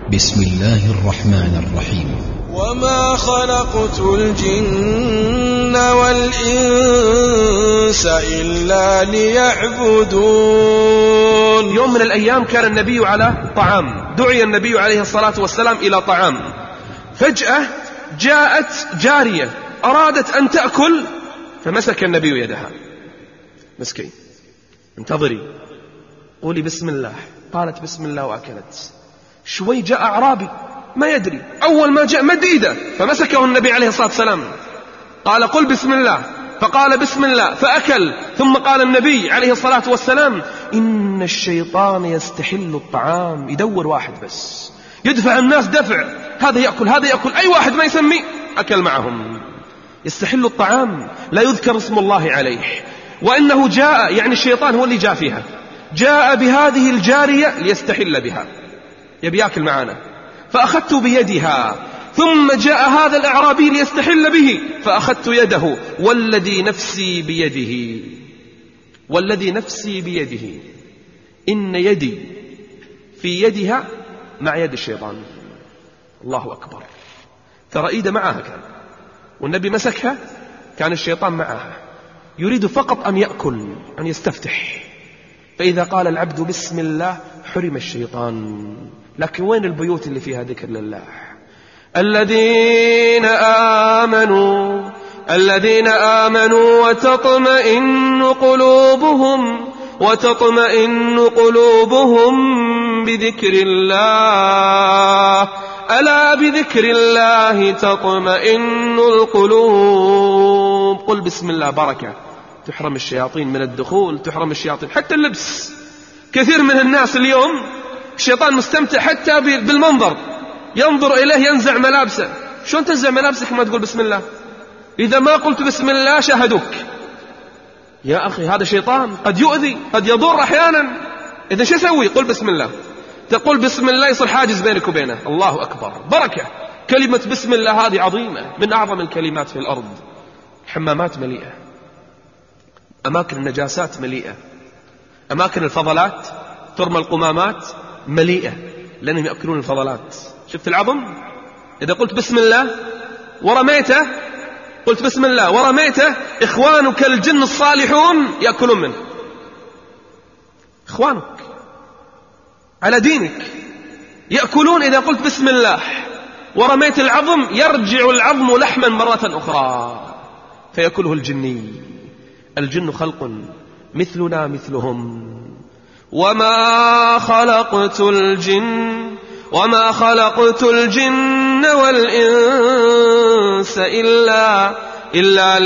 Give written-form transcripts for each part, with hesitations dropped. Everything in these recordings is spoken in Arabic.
بسم الله الرحمن الرحيم. وما خلقت الجن والإنس إلا ليعبدون. يوم من الأيام كان النبي على طعام، دعي النبي عليه الصلاة والسلام إلى طعام، فجأة جاءت جارية أرادت أن تأكل، فمسك النبي يدها. مسكين، انتظري، قولي بسم الله. قالت بسم الله وأكلت. شوي جاء أعرابي ما يدري، أول ما جاء مد إيده فمسكه النبي عليه الصلاة والسلام، قال قل بسم الله، فقال بسم الله فأكل. ثم قال النبي عليه الصلاة والسلام إن الشيطان يستحل الطعام، يدور واحد بس يدفع الناس دفع، هذا يأكل هذا يأكل، أي واحد ما يسمي أكل معهم. يستحل الطعام لا يذكر اسم الله عليه. وإنه جاء، يعني الشيطان هو اللي جاء فيها، جاء بهذه الجارية ليستحل بها، يبي يأكل معنا، فأخذت بيدها. ثم جاء هذا الأعرابي ليستحل به، فأخذت يده، والذي نفسي بيده، والذي نفسي بيده إن يدي في يدها مع يد الشيطان. الله أكبر. ترى إيده معها كان، والنبي مسكها، كان الشيطان معها يريد فقط أن يأكل، أن يستفتح. فإذا قال العبد بسم الله حرم الشيطان. لكن وين البيوت اللي فيها ذكر لله؟ الذين آمنوا وتطمئن قلوبهم بذكر الله، ألا بذكر الله تطمئن القلوب. قل بسم الله بركة، تحرم الشياطين من الدخول، تحرم الشياطين حتى اللبس. كثير من الناس اليوم الشيطان مستمتع حتى بالمنظر، ينظر إليه ينزع ملابسه. شلون تنزع ملابسك ما تقول بسم الله؟ إذا ما قلت بسم الله شاهدوك. يا أخي هذا شيطان، قد يؤذي قد يضر أحيانا. إذا شو يسوي؟ قل بسم الله. تقول بسم الله يصير حاجز بينك وبينه. الله أكبر، بركة. كلمة بسم الله هذه عظيمة، من أعظم الكلمات في الأرض. حمامات مليئة، أماكن النجاسات مليئة، أماكن الفضلات ترمى القمامات مليئة، لأنهم يأكلون الفضلات. شفت العظم؟ إذا قلت بسم الله ورميته، قلت بسم الله ورميته، إخوانك الجن الصالحون يأكلون منه. إخوانك على دينك يأكلون. إذا قلت بسم الله ورميت العظم، يرجع العظم لحما مرة أخرى فيأكله الجني. الجن خلق مثلنا مثلهم. وما خلقت الجن والإنس إلا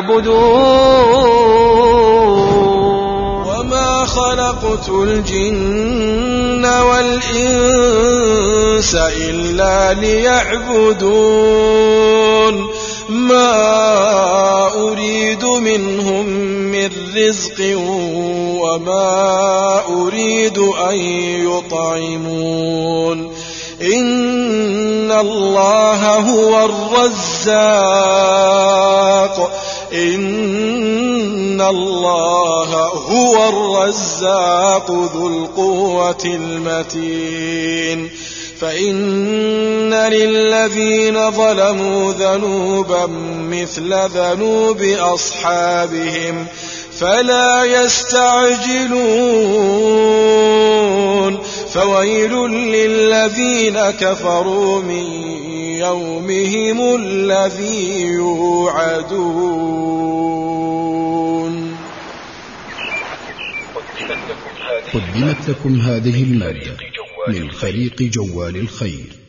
ليعبدون. وما خلقت الجن والإنس إلا ليعبدون. ما أريد منهم من رزق وما أريد أن يطعمون. إن الله هو الرزاق ذو القوة المتين. فإن للذين ظلموا ذنوبا مثل ذنوب أصحابهم فلا يستعجلون. فويل للذين كفروا من يومهم الذي يوعدون. قدمت لكم هذه المادة من فريق جوال الخير.